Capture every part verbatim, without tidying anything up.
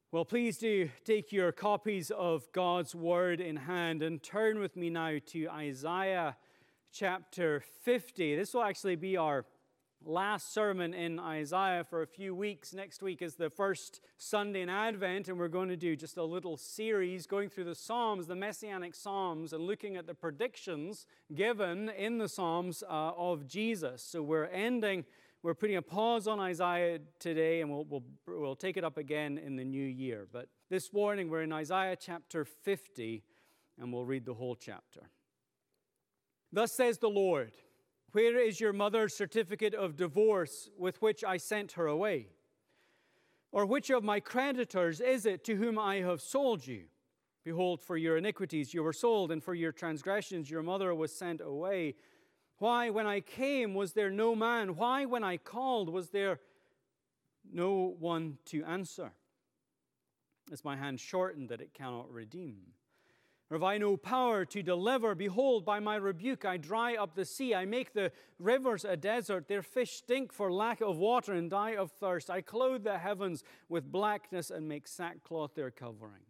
Well, please do take your copies of God's Word in hand and turn with me now to Isaiah chapter fifty. This will actually be our last sermon in Isaiah for a few weeks. Next week is the first Sunday in Advent, and we're going to do just a little series going through the Psalms, the Messianic Psalms, and looking at the predictions given in the Psalms uh, of Jesus. So we're ending We're putting a pause on Isaiah today, and we'll, we'll, we'll take it up again in the new year. But this morning, we're in Isaiah chapter fifty, and we'll read the whole chapter. Thus says the Lord, "Where is your mother's certificate of divorce with which I sent her away? Or which of my creditors is it to whom I have sold you? Behold, for your iniquities you were sold, and for your transgressions your mother was sent away. Why, when I came, was there no man? Why, when I called, was there no one to answer? Is my hand shortened that it cannot redeem? Or have I no power to deliver? Behold, by my rebuke I dry up the sea. I make the rivers a desert. Their fish stink for lack of water and die of thirst. I clothe the heavens with blackness and make sackcloth their covering.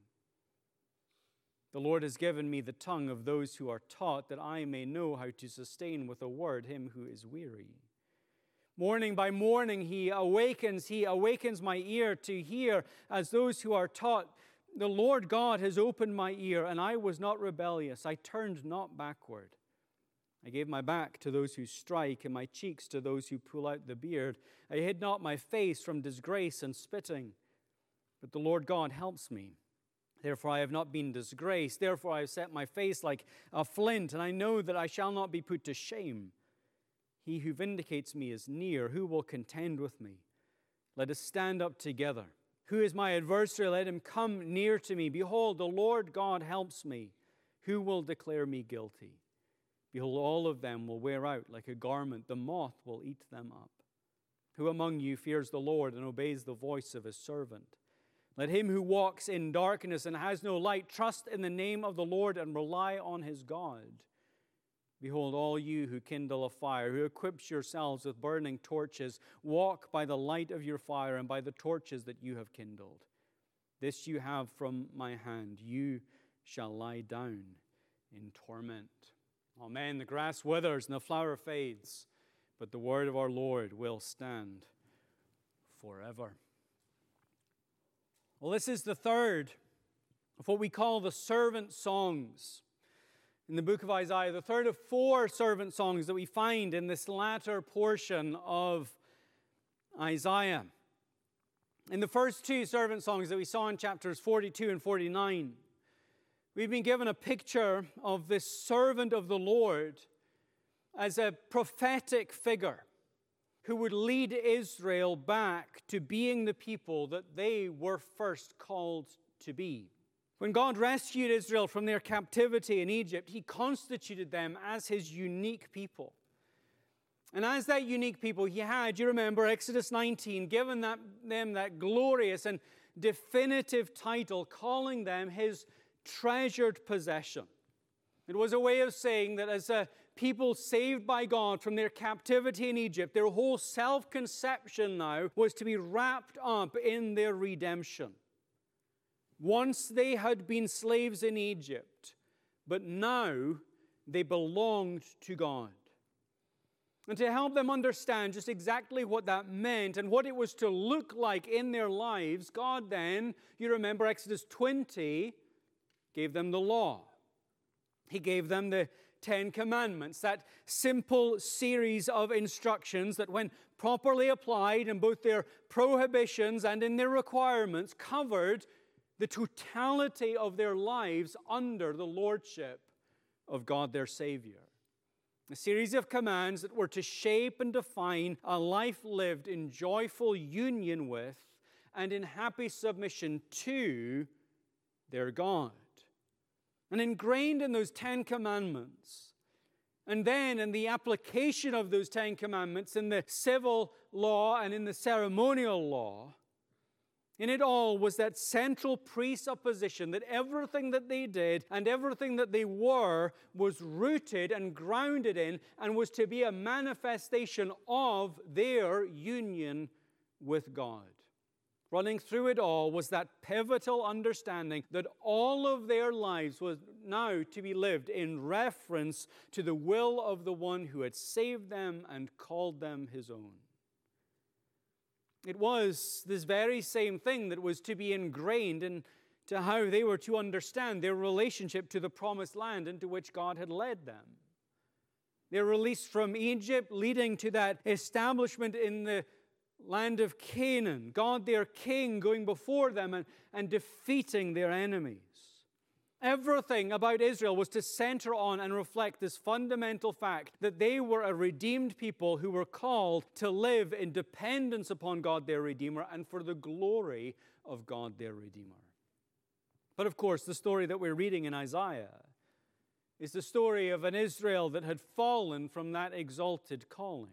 The Lord has given me the tongue of those who are taught, that I may know how to sustain with a word him who is weary. Morning by morning he awakens, he awakens my ear to hear as those who are taught. The Lord God has opened my ear, and I was not rebellious. I turned not backward. I gave my back to those who strike, and my cheeks to those who pull out the beard. I hid not my face from disgrace and spitting. But the Lord God helps me. Therefore I have not been disgraced. Therefore I have set my face like a flint, and I know that I shall not be put to shame. He who vindicates me is near. Who will contend with me? Let us stand up together. Who is my adversary? Let him come near to me. Behold, the Lord God helps me. Who will declare me guilty? Behold, all of them will wear out like a garment. The moth will eat them up. Who among you fears the Lord and obeys the voice of his servant? Let him who walks in darkness and has no light trust in the name of the Lord and rely on his God. Behold, all you who kindle a fire, who equips yourselves with burning torches, walk by the light of your fire and by the torches that you have kindled. This you have from my hand. You shall lie down in torment." Amen. The grass withers and the flower fades, but the word of our Lord will stand forever. Well, this is the third of what we call the servant songs in the book of Isaiah, the third of four servant songs that we find in this latter portion of Isaiah. In the first two servant songs that we saw in chapters forty-two and forty-nine, we've been given a picture of this servant of the Lord as a prophetic figure who would lead Israel back to being the people that they were first called to be. When God rescued Israel from their captivity in Egypt, he constituted them as his unique people. And as that unique people, he had, you remember, Exodus nineteen, given that, them that glorious and definitive title, calling them his treasured possession. It was a way of saying that as a people saved by God from their captivity in Egypt, their whole self-conception now was to be wrapped up in their redemption. Once they had been slaves in Egypt, but now they belonged to God. And to help them understand just exactly what that meant and what it was to look like in their lives, God then, you remember Exodus twenty, gave them the law. He gave them the Ten Commandments, that simple series of instructions that when properly applied in both their prohibitions and in their requirements covered the totality of their lives under the lordship of God their Savior. A series of commands that were to shape and define a life lived in joyful union with and in happy submission to their God. And ingrained in those Ten Commandments, and then in the application of those Ten Commandments in the civil law and in the ceremonial law, in it all was that central presupposition that everything that they did and everything that they were was rooted and grounded in and was to be a manifestation of their union with God. Running through it all was that pivotal understanding that all of their lives was now to be lived in reference to the will of the one who had saved them and called them his own. It was this very same thing that was to be ingrained into how they were to understand their relationship to the promised land into which God had led them. Their release from Egypt, leading to that establishment in the land of Canaan, God their king going before them and, and defeating their enemies. Everything about Israel was to center on and reflect this fundamental fact that they were a redeemed people who were called to live in dependence upon God their Redeemer and for the glory of God their Redeemer. But of course, the story that we're reading in Isaiah is the story of an Israel that had fallen from that exalted calling.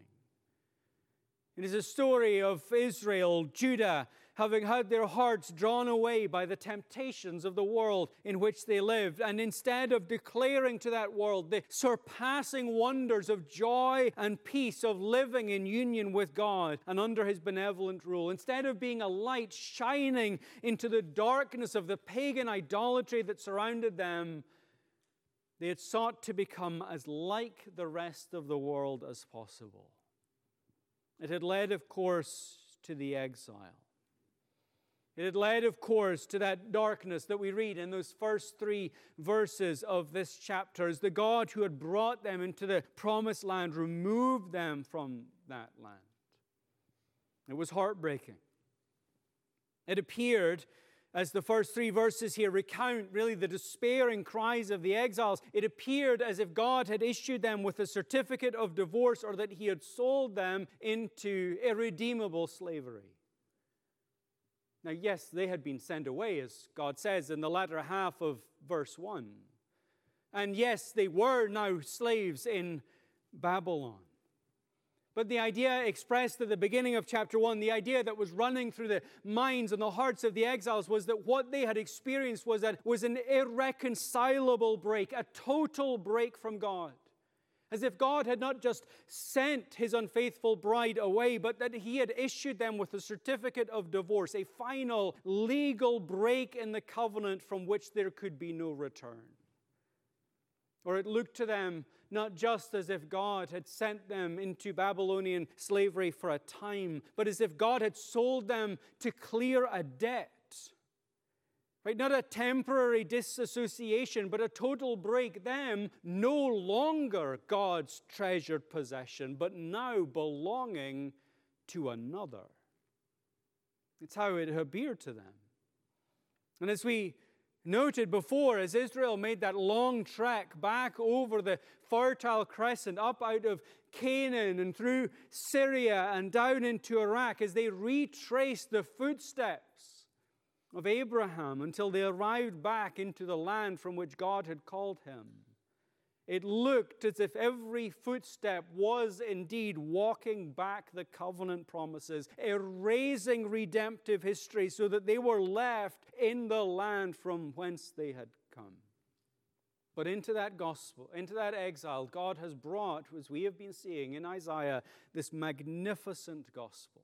It is a story of Israel, Judah, having had their hearts drawn away by the temptations of the world in which they lived. And instead of declaring to that world the surpassing wonders of joy and peace of living in union with God and under His benevolent rule, instead of being a light shining into the darkness of the pagan idolatry that surrounded them, they had sought to become as like the rest of the world as possible. It had led, of course, to the exile. It had led, of course, to that darkness that we read in those first three verses of this chapter, as the God who had brought them into the promised land removed them from that land. It was heartbreaking. It appeared, as the first three verses here recount really the despairing cries of the exiles, it appeared as if God had issued them with a certificate of divorce or that He had sold them into irredeemable slavery. Now, yes, they had been sent away, as God says in the latter half of verse one. And yes, they were now slaves in Babylon. But the idea expressed at the beginning of chapter one, the idea that was running through the minds and the hearts of the exiles was that what they had experienced was that was an irreconcilable break, a total break from God. As if God had not just sent His unfaithful bride away, but that He had issued them with a certificate of divorce, a final legal break in the covenant from which there could be no return. Or it looked to them not just as if God had sent them into Babylonian slavery for a time, but as if God had sold them to clear a debt. Right? Not a temporary disassociation, but a total break. Them no longer God's treasured possession, but now belonging to another. It's how it appeared to them. And as we noted before, as Israel made that long trek back over the Fertile Crescent, up out of Canaan and through Syria and down into Iraq, as they retraced the footsteps of Abraham until they arrived back into the land from which God had called him, it looked as if every footstep was indeed walking back the covenant promises, erasing redemptive history so that they were left in the land from whence they had come. But into that gospel, into that exile, God has brought, as we have been seeing in Isaiah, this magnificent gospel.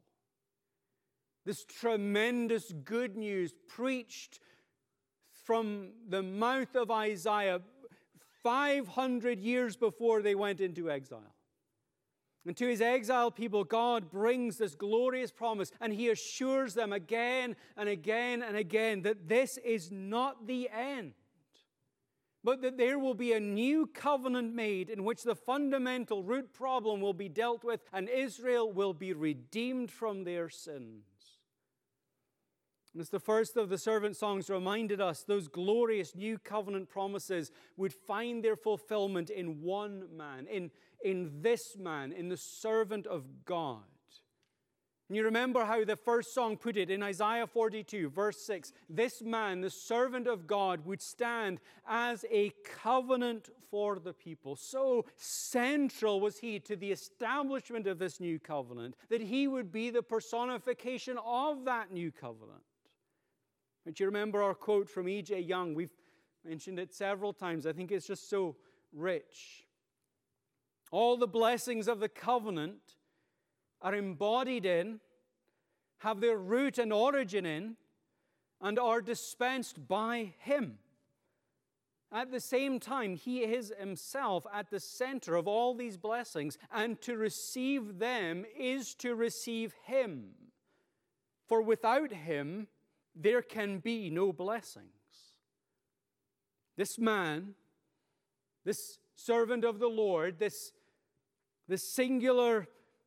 This tremendous good news preached from the mouth of Isaiah five hundred years before they went into exile. And to His exiled people, God brings this glorious promise, and He assures them again and again and again that this is not the end, but that there will be a new covenant made in which the fundamental root problem will be dealt with, and Israel will be redeemed from their sins. And as the first of the servant songs reminded us, those glorious new covenant promises would find their fulfillment in one man, in, in this man, in the servant of God. And you remember how the first song put it in Isaiah forty-two, verse six. This man, the servant of God, would stand as a covenant for the people. So central was he to the establishment of this new covenant that he would be the personification of that new covenant. But you remember our quote from E J Young. We've mentioned it several times. I think it's just so rich. All the blessings of the covenant are embodied in, have their root and origin in, and are dispensed by Him. At the same time, He is Himself at the center of all these blessings, and to receive them is to receive Him. For without Him, there can be no blessings. This man, this servant of the Lord, this, this singular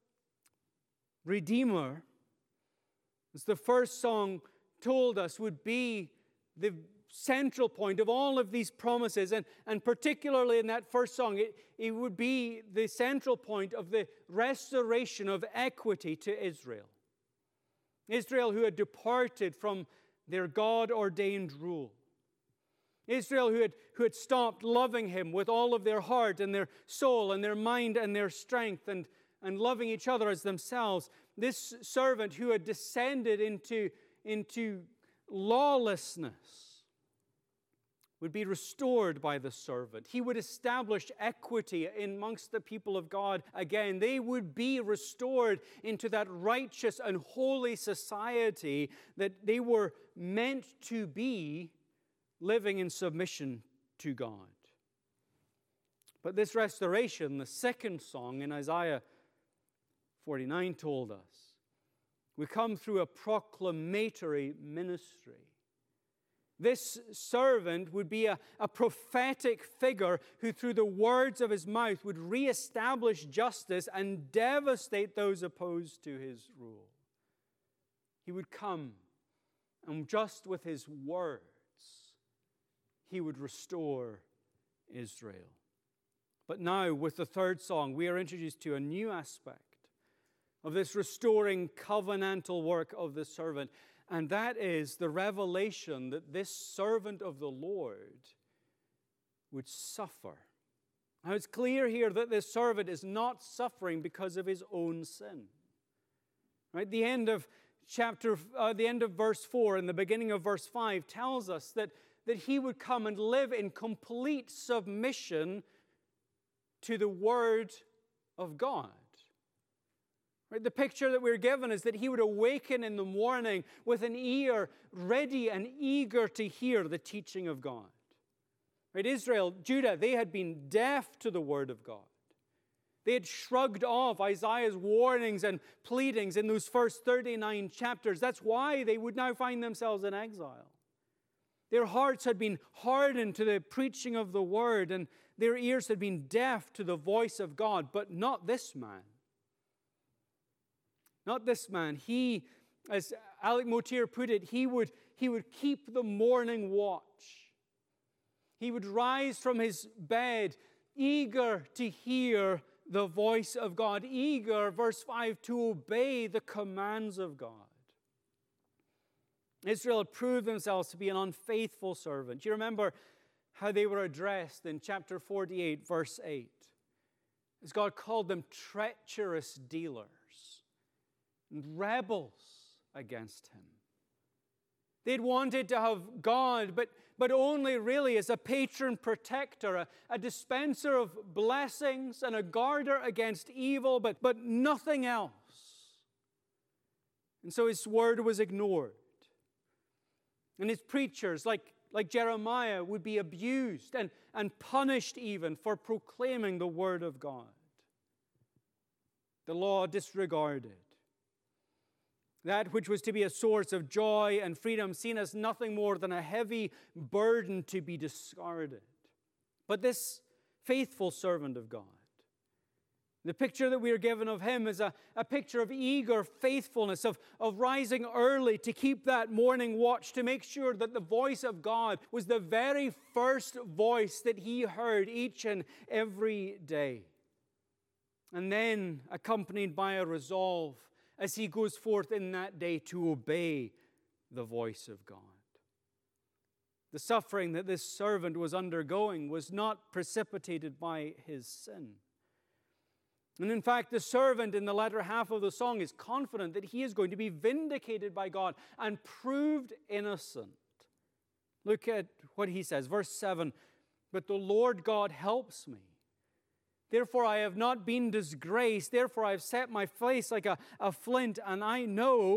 Redeemer, as the first song told us, would be the central point of all of these promises, and, and particularly in that first song, it, it would be the central point of the restoration of equity to Israel. Israel who had departed from their God-ordained rule. Israel who had, who had stopped loving Him with all of their heart and their soul and their mind and their strength, and, and loving each other as themselves. This servant who had descended into, into lawlessness would be restored by the servant. He would establish equity amongst the people of God again. They would be restored into that righteous and holy society that they were meant to be, living in submission to God. But this restoration, the second song in Isaiah forty-nine told us, we come through a proclamatory ministry. This servant would be a, a prophetic figure who, through the words of his mouth, would reestablish justice and devastate those opposed to his rule. He would come, and just with his words, he would restore Israel. But now, with the third song, we are introduced to a new aspect of this restoring covenantal work of the servant. And that is the revelation that this servant of the Lord would suffer. Now it's clear here that this servant is not suffering because of his own sin. Right? The end of chapter, uh, the end of verse four and the beginning of verse five tells us that, that he would come and live in complete submission to the Word of God. Right? The picture that we're given is that he would awaken in the morning with an ear ready and eager to hear the teaching of God. Right? Israel, Judah, they had been deaf to the Word of God. They had shrugged off Isaiah's warnings and pleadings in those first thirty-nine chapters. That's why they would now find themselves in exile. Their hearts had been hardened to the preaching of the Word, and their ears had been deaf to the voice of God, but not this man. Not this man. He, as Alec Motyer put it, he would, he would keep the morning watch. He would rise from his bed, eager to hear the voice of God, eager, verse five, to obey the commands of God. Israel had proved themselves to be an unfaithful servant. You remember how they were addressed in chapter forty-eight, verse eight. As God called them treacherous dealers and rebels against Him. They'd wanted to have God, but, but only really as a patron protector, a, a dispenser of blessings and a guarder against evil, but, but nothing else. And so His word was ignored. And His preachers, like, like Jeremiah, would be abused and, and punished even for proclaiming the word of God. The law disregarded. That which was to be a source of joy and freedom seen as nothing more than a heavy burden to be discarded. But this faithful servant of God, the picture that we are given of him is a, a picture of eager faithfulness, of, of rising early to keep that morning watch, to make sure that the voice of God was the very first voice that he heard each and every day. And then accompanied by a resolve as he goes forth in that day to obey the voice of God. The suffering that this servant was undergoing was not precipitated by his sin. And in fact, the servant in the latter half of the song is confident that he is going to be vindicated by God and proved innocent. Look at what he says, verse seven, "But the Lord God helps me. Therefore I have not been disgraced. Therefore I have set my face like a, a flint, and I know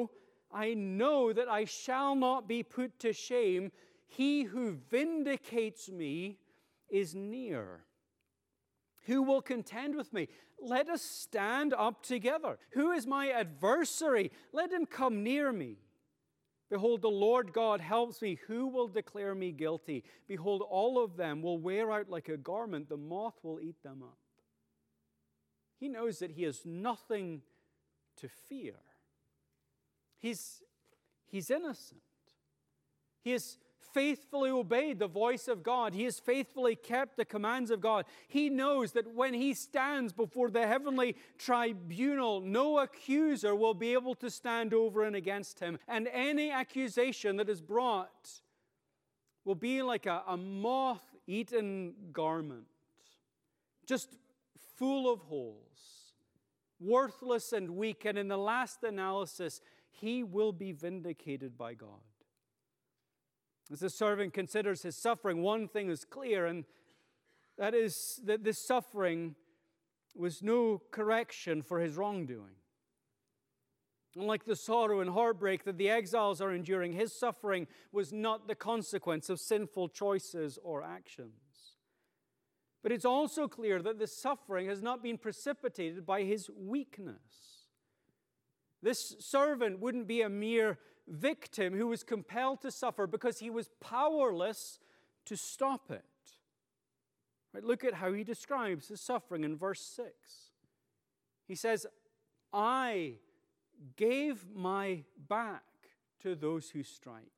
I know that I shall not be put to shame. He who vindicates me is near. Who will contend with me? Let us stand up together. Who is my adversary? Let him come near me. Behold, the Lord God helps me. Who will declare me guilty? Behold, all of them will wear out like a garment. The moth will eat them up. He knows that he has nothing to fear. He's, he's innocent. He has faithfully obeyed the voice of God. He has faithfully kept the commands of God. He knows that when he stands before the heavenly tribunal, no accuser will be able to stand over and against him. And any accusation that is brought will be like a, a moth-eaten garment, just full of holes, worthless and weak. And in the last analysis, he will be vindicated by God. As the servant considers his suffering, one thing is clear, and that is that this suffering was no correction for his wrongdoing. Unlike the sorrow and heartbreak that the exiles are enduring, his suffering was not the consequence of sinful choices or actions. But it's also clear that this suffering has not been precipitated by his weakness. This servant wouldn't be a mere victim who was compelled to suffer because he was powerless to stop it. Right, look at how he describes his suffering in verse six. He says, I gave my back to those who strike.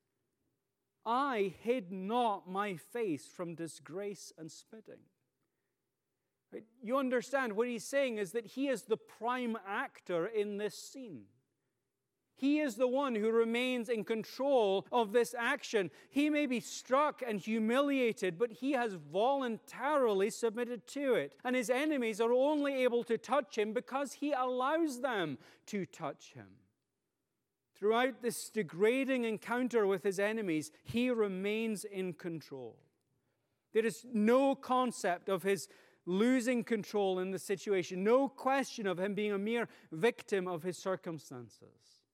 I hid not my face from disgrace and spitting. Right? You understand what he's saying is that he is the prime actor in this scene. He is the one who remains in control of this action. He may be struck and humiliated, but he has voluntarily submitted to it. And his enemies are only able to touch him because he allows them to touch him. Throughout this degrading encounter with his enemies, he remains in control. There is no concept of his losing control in the situation, no question of him being a mere victim of his circumstances.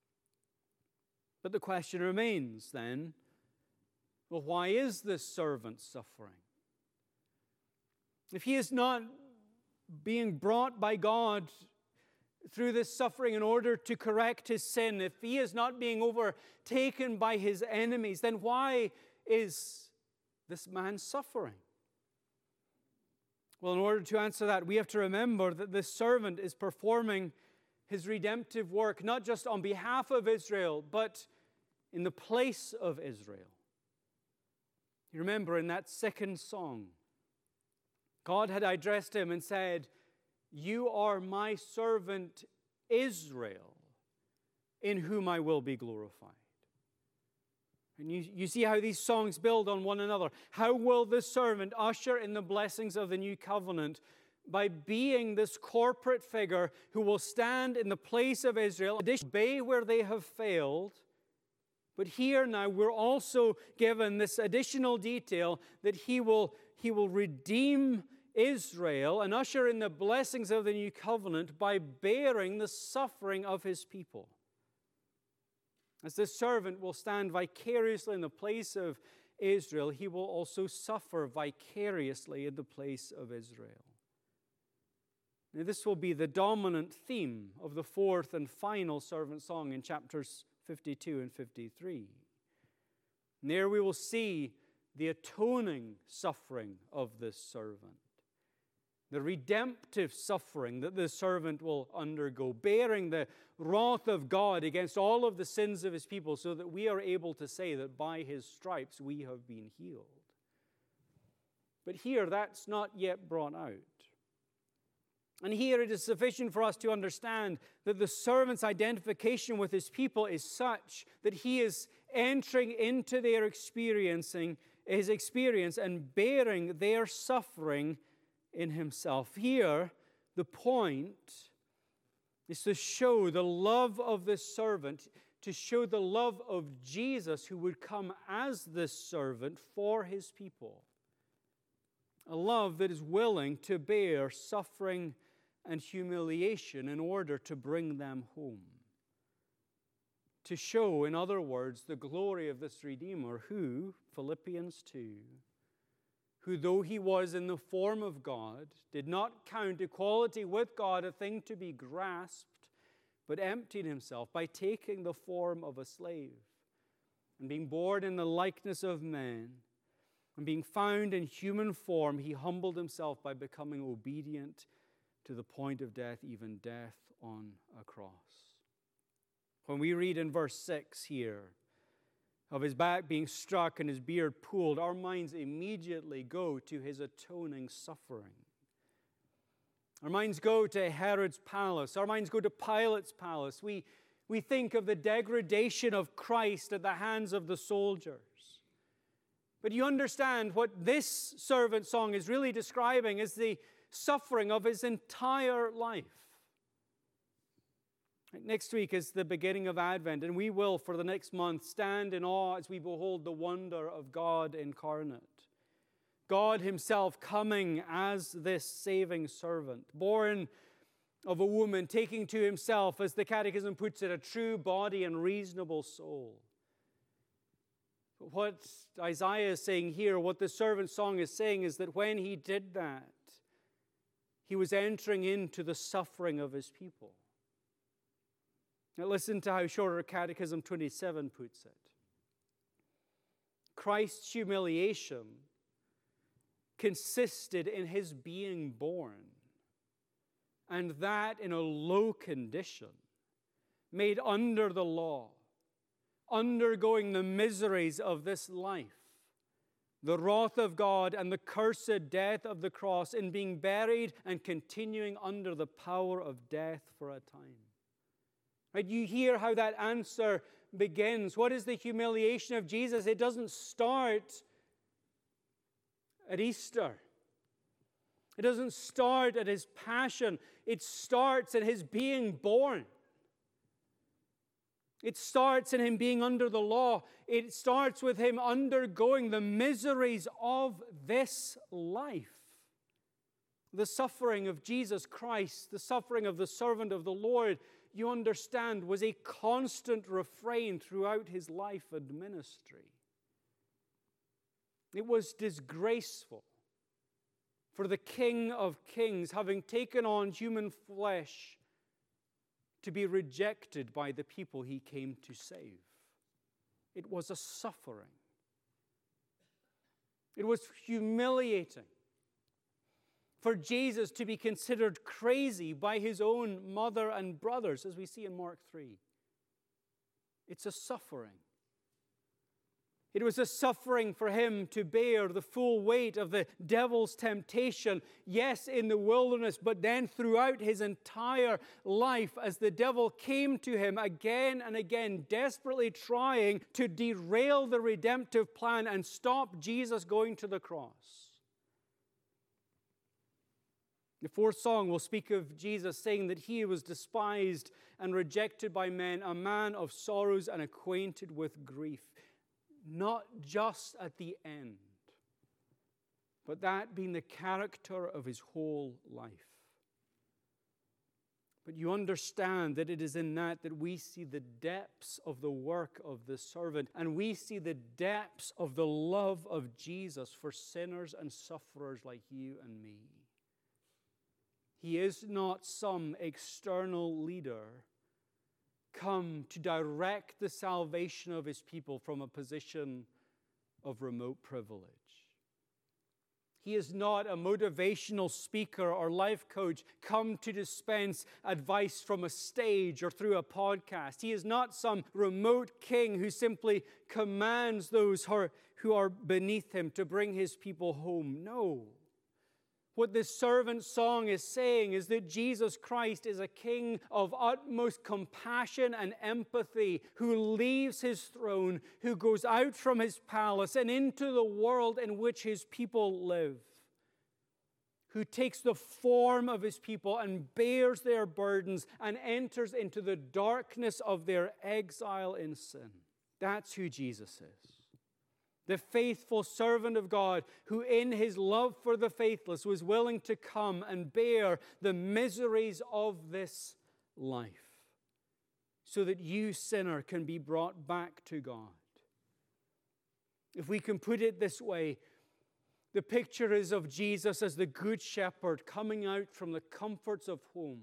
But the question remains then, well, why is this servant suffering? If he is not being brought by God through this suffering in order to correct his sin, if he is not being overtaken by his enemies, then why is this man suffering? Well, in order to answer that, we have to remember that this servant is performing his redemptive work not just on behalf of Israel, but in the place of Israel. You remember in that second song, God had addressed him and said, you are my servant Israel, in whom I will be glorified. And you, you see how these songs build on one another. How will this servant usher in the blessings of the new covenant? By being this corporate figure who will stand in the place of Israel, obey where they have failed. But here now we're also given this additional detail that he will, he will redeem Israel and usher in the blessings of the new covenant by bearing the suffering of his people. As this servant will stand vicariously in the place of Israel, he will also suffer vicariously in the place of Israel. Now, this will be the dominant theme of the fourth and final servant song in chapters fifty-two and fifty-three. And there we will see the atoning suffering of this servant, the redemptive suffering that the servant will undergo, bearing the wrath of God against all of the sins of his people, so that we are able to say that by his stripes we have been healed. But here that's not yet brought out. And here it is sufficient for us to understand that the servant's identification with his people is such that he is entering into their experiencing his experience and bearing their suffering in himself. Here, the point is to show the love of this servant, to show the love of Jesus who would come as this servant for his people. A love that is willing to bear suffering and humiliation in order to bring them home. to show, in other words, the glory of this Redeemer who, Philippians two, who though he was in the form of God, did not count equality with God a thing to be grasped, but emptied himself by taking the form of a slave, and being born in the likeness of men, and being found in human form, he humbled himself by becoming obedient to the point of death, even death on a cross. When we read in verse six here of his back being struck and his beard pulled, our minds immediately go to his atoning suffering. Our minds go to Herod's palace. Our minds go to Pilate's palace. We, we think of the degradation of Christ at the hands of the soldiers. But you understand what this servant song is really describing is the suffering of his entire life. Next week is the beginning of Advent, and we will, for the next month, stand in awe as we behold the wonder of God incarnate. God himself coming as this saving servant, born of a woman, taking to himself, as the Catechism puts it, a true body and reasonable soul. But what Isaiah is saying here, what the servant song is saying, is that when he did that, he was entering into the suffering of his people. Now listen to how Shorter Catechism twenty-seven puts it. Christ's humiliation consisted in his being born, and that in a low condition, made under the law, undergoing the miseries of this life, the wrath of God and the cursed death of the cross, in being buried and continuing under the power of death for a time. Right? You hear how that answer begins. What is the humiliation of Jesus? It doesn't start at Easter. It doesn't start at his passion. It starts at his being born. It starts in him being under the law. It starts with him undergoing the miseries of this life. The suffering of Jesus Christ, the suffering of the servant of the Lord, you understand, was a constant refrain throughout his life and ministry. It was disgraceful for the King of Kings, having taken on human flesh, to be rejected by the people he came to save. It was a suffering. It was humiliating for Jesus to be considered crazy by his own mother and brothers, as we see in Mark three. It's a suffering. It was a suffering for him to bear the full weight of the devil's temptation, yes, in the wilderness, but then throughout his entire life, as the devil came to him again and again, desperately trying to derail the redemptive plan and stop Jesus going to the cross. The fourth song will speak of Jesus saying that he was despised and rejected by men, a man of sorrows and acquainted with grief. Not just at the end, but that being the character of his whole life. But you understand that it is in that that we see the depths of the work of the servant, and we see the depths of the love of Jesus for sinners and sufferers like you and me. He is not some external leader come to direct the salvation of his people from a position of remote privilege. He is not a motivational speaker or life coach come to dispense advice from a stage or through a podcast. He is not some remote king who simply commands those who are beneath him to bring his people home. No. What this servant song is saying is that Jesus Christ is a king of utmost compassion and empathy, who leaves his throne, who goes out from his palace and into the world in which his people live, who takes the form of his people and bears their burdens and enters into the darkness of their exile in sin. That's who Jesus is. The faithful servant of God, who in his love for the faithless was willing to come and bear the miseries of this life. so that you, sinner, can be brought back to God. If we can put it this way, the picture is of Jesus as the Good Shepherd coming out from the comforts of home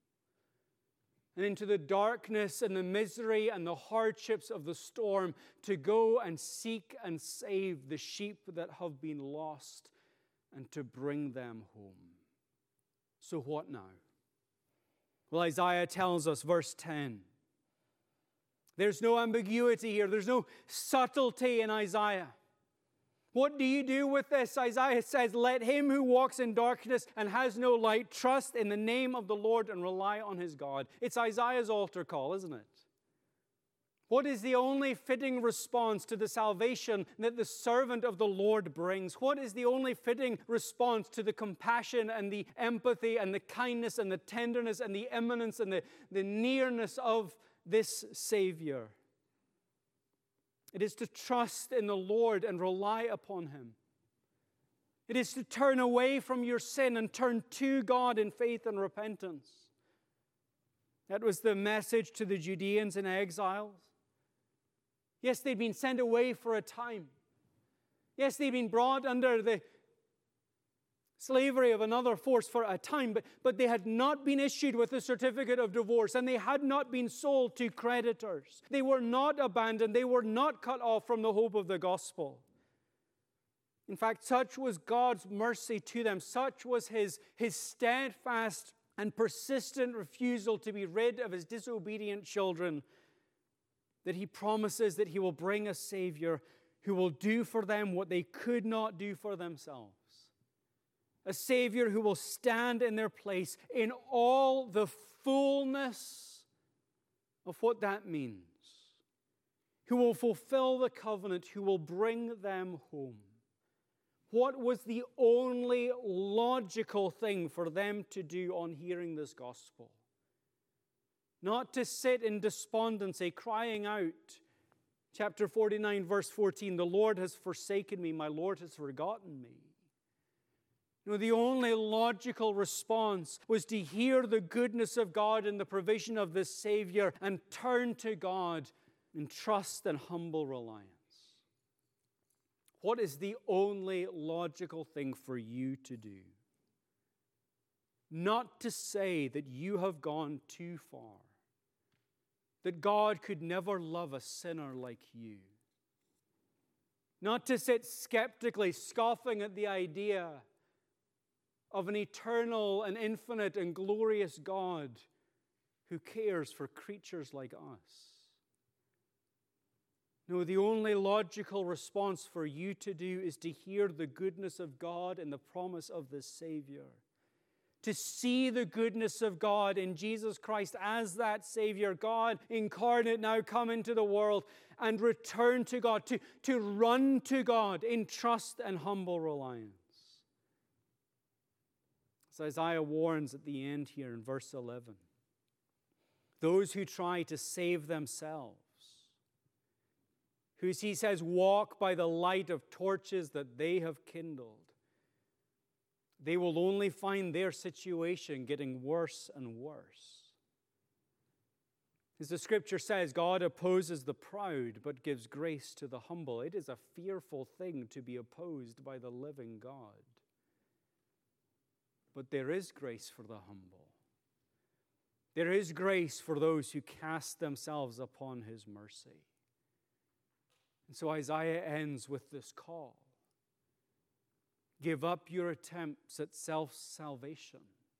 and into the darkness and the misery and the hardships of the storm to go and seek and save the sheep that have been lost and to bring them home. So what now? Well, Isaiah tells us, verse ten. There's no ambiguity here. There's no subtlety in Isaiah. What do you do with this? Isaiah says, let him who walks in darkness and has no light trust in the name of the Lord and rely on his God. It's Isaiah's altar call, isn't it? What is the only fitting response to the salvation that the servant of the Lord brings? What is the only fitting response to the compassion and the empathy and the kindness and the tenderness and the imminence and the, the nearness of this Savior? It is to trust in the Lord and rely upon him. It is to turn away from your sin and turn to God in faith and repentance. That was the message to the Judeans in exile. Yes, they'd been sent away for a time. Yes, they'd been brought under the slavery of another force for a time, but, but they had not been issued with a certificate of divorce, and they had not been sold to creditors. They were not abandoned. They were not cut off from the hope of the gospel. In fact, such was God's mercy to them. Such was his, his steadfast and persistent refusal to be rid of his disobedient children that he promises that he will bring a Savior who will do for them what they could not do for themselves. A Savior who will stand in their place in all the fullness of what that means. Who will fulfill the covenant, who will bring them home. What was the only logical thing for them to do on hearing this gospel? Not to sit in despondency, crying out. Chapter forty-nine, verse fourteen, the Lord has forsaken me, my Lord has forgotten me. No, the only logical response was to hear the goodness of God and the provision of this Savior and turn to God in trust and humble reliance. What is the only logical thing for you to do? Not to say that you have gone too far, that God could never love a sinner like you. Not to sit skeptically, scoffing at the idea of an eternal and infinite and glorious God who cares for creatures like us. No, the only logical response for you to do is to hear the goodness of God and the promise of the Savior. To see the goodness of God in Jesus Christ as that Savior, God incarnate now come into the world and return to God, to, to run to God in trust and humble reliance. As Isaiah warns at the end here in verse eleven, those who try to save themselves, who, he says, walk by the light of torches that they have kindled, they will only find their situation getting worse and worse. As the scripture says, God opposes the proud but gives grace to the humble. It is a fearful thing to be opposed by the living God. But there is grace for the humble. There is grace for those who cast themselves upon his mercy. And so Isaiah ends with this call. Give up your attempts at self-salvation.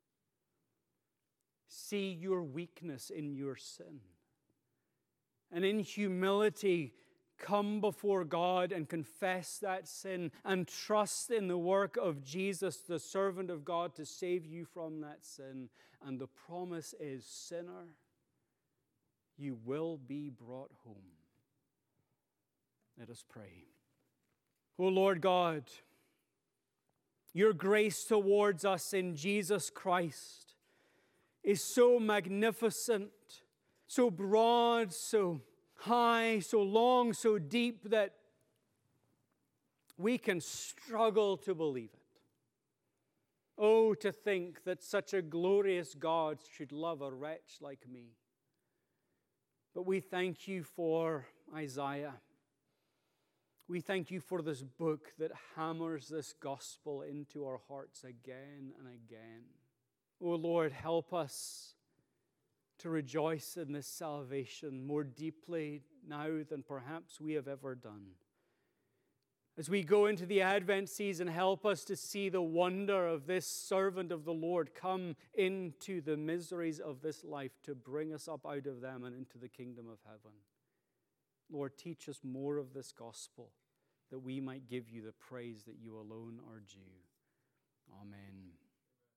See your weakness in your sin. And in humility, come before God and confess that sin and trust in the work of Jesus, the servant of God, to save you from that sin. And the promise is, sinner, you will be brought home. Let us pray. O Lord God, your grace towards us in Jesus Christ is so magnificent, so broad, so high, so long, so deep that we can struggle to believe it. Oh, to think that such a glorious God should love a wretch like me. But we thank you for Isaiah. We thank you for this book that hammers this gospel into our hearts again and again. Oh Lord, help us to rejoice in this salvation more deeply now than perhaps we have ever done. As we go into the Advent season, help us to see the wonder of this servant of the Lord come into the miseries of this life to bring us up out of them and into the kingdom of heaven. Lord, teach us more of this gospel that we might give you the praise that you alone are due. Amen.